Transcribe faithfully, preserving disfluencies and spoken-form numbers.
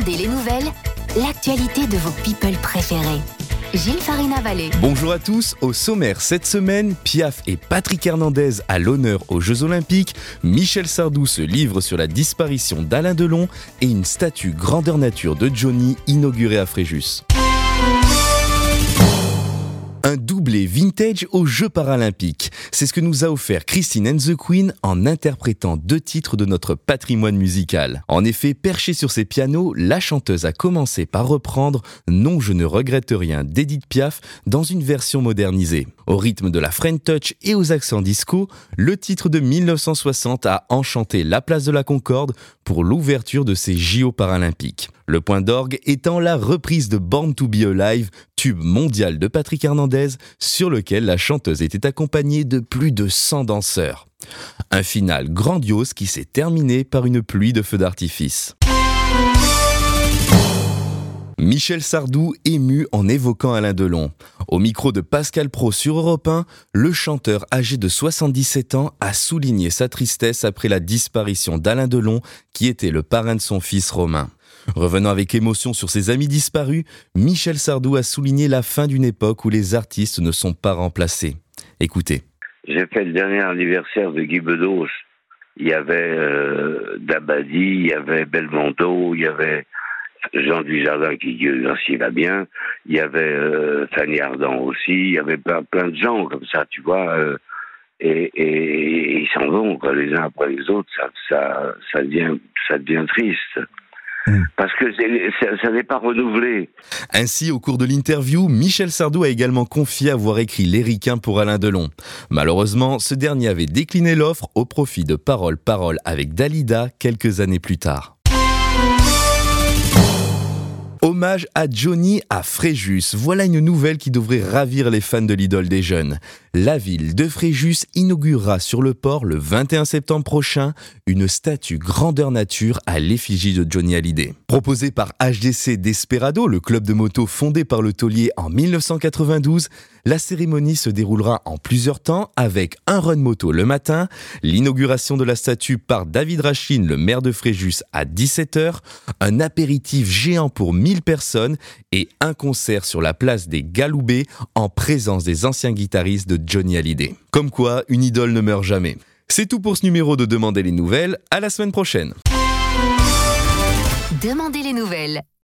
Demandez les nouvelles, l'actualité de vos people préférés. Gilles Farina-Vallée. Bonjour à tous, au sommaire cette semaine, Piaf et Patrick Hernandez à l'honneur aux Jeux Olympiques, Michel Sardou se livre sur la disparition d'Alain Delon et une statue grandeur nature de Johnny inaugurée à Fréjus. Un doublé vintage aux Jeux paralympiques. C'est ce que nous a offert Christine and the Queen en interprétant deux titres de notre patrimoine musical. En effet, perchée sur ses pianos, la chanteuse a commencé par reprendre « Non, je ne regrette rien » d'Edith Piaf dans une version modernisée. Au rythme de la French Touch et aux accents disco, le titre de dix-neuf cent soixante a enchanté la place de la Concorde pour l'ouverture de ces J O paralympiques. Le point d'orgue étant la reprise de Born to be Alive, tube mondial de Patrick Hernandez, sur lequel la chanteuse était accompagnée de plus de cent danseurs. Un final grandiose qui s'est terminé par une pluie de feux d'artifice. Michel Sardou ému en évoquant Alain Delon. Au micro de Pascal Praud sur Europe un, le chanteur âgé de soixante-dix-sept ans a souligné sa tristesse après la disparition d'Alain Delon, qui était le parrain de son fils Romain. Revenant avec émotion sur ses amis disparus, Michel Sardou a souligné la fin d'une époque où les artistes ne sont pas remplacés. Écoutez. J'ai fait le dernier anniversaire de Guy Bedos. Il y avait euh, Dabadi, il y avait Belmondo, il y avait Jean Dujardin qui, Dieu merci, va bien. Il y avait euh, Fanny Ardant aussi. Il y avait plein, plein de gens comme ça, tu vois. Euh, et, et, et ils s'en vont, quoi, les uns après les autres. Ça, ça, ça devient, ça devient triste. Parce que c'est, ça, ça n'est pas renouvelé. Ainsi, au cours de l'interview, Michel Sardou a également confié avoir écrit l'Éricain pour Alain Delon. Malheureusement, ce dernier avait décliné l'offre au profit de Parole Parole avec Dalida quelques années plus tard. Hommage à Johnny à Fréjus. Voilà une nouvelle qui devrait ravir les fans de l'idole des jeunes. La ville de Fréjus inaugurera sur le port le vingt et un septembre prochain une statue grandeur nature à l'effigie de Johnny Hallyday. Proposée par H D C Desperado, le club de moto fondé par le taulier en dix-neuf cent quatre-vingt-douze, la cérémonie se déroulera en plusieurs temps avec un run moto le matin, l'inauguration de la statue par David Rachin, le maire de Fréjus, à dix-sept heures, un apéritif géant pour mille personnes et un concert sur la place des Galoubets en présence des anciens guitaristes de Johnny Hallyday. Comme quoi, une idole ne meurt jamais. C'est tout pour ce numéro de Demandez les nouvelles. À la semaine prochaine. Demandez les nouvelles.